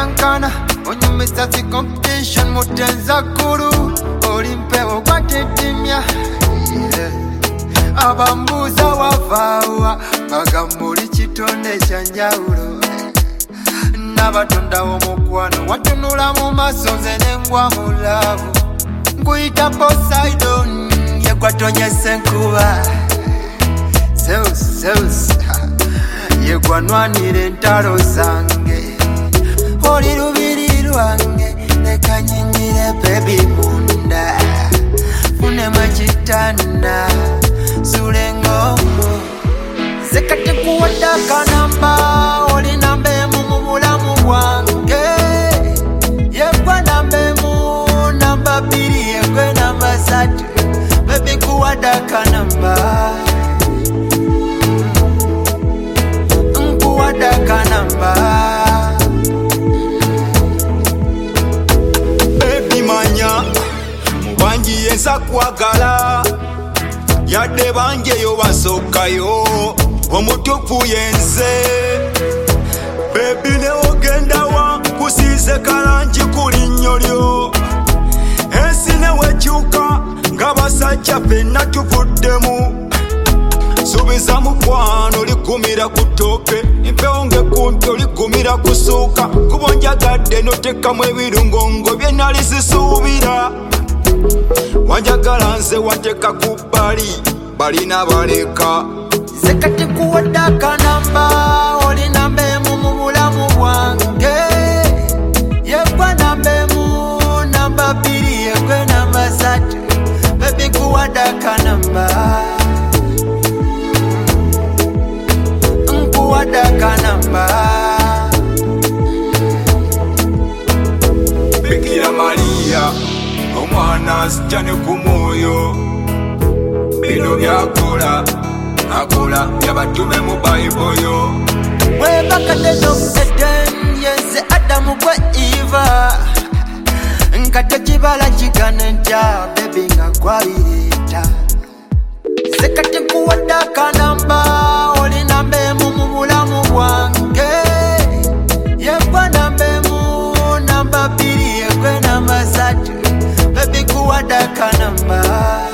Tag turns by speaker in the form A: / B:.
A: kankana onyumisa zi competition mutenza kuru olimpewo kwatetimya abambuza wavawa bagamuli kitonde kyanjawulo nabatondawo mukwano watunula mu maso nze nengwa mu laavu nkuyita Poseidon yegwatonyesa enkuba Zeus yegwanwanira entalo zange oli lubiri lwange leka nyinyire bebi munda funemu ekitanda sulengomo zekati kuwadde akanamba oli namba emu mu bulamu bwange yegwe namba emu namba bbiri yegwe namba satu bebi kuwadde akanamba nkuwadde akanamba
B: bebi manya mubangi yensa kwagala yadde bangeyo basookayo omutuufu yenze bebi newogendawa kusiize kalangi ku linnyo lyo ensi newekyuka nga basajja ffenna tuvuddemu subiza mukwano ligumira ku ttooke empewo ng'ekkumpi oligumira ku suuka kuba onjagadde notekamu ebirungongo bye nali zisuubira wanjagala nze wanteka ku balina baleka
A: zekati kuwadde akanamba oli namba emu mu bulamu bwange yegwe namba emu namba bbiri yegwe namba satu bebi kuwadde akanamba nkuwadde akanamba
B: Bikira Maria omwana asijja ne ku mwoyo bino byakola akola byabatume mu Bayibolo
A: webakadde no Eden yenze Adamu gwe Eva nkate kibala kigana ntya bebi nga gwabireeta zekati nkuwadde akanamba oli namba emu mu bulamu bwange yegwe namba emu namba bbiri yegwe namba satu bebi kuwadde akanamba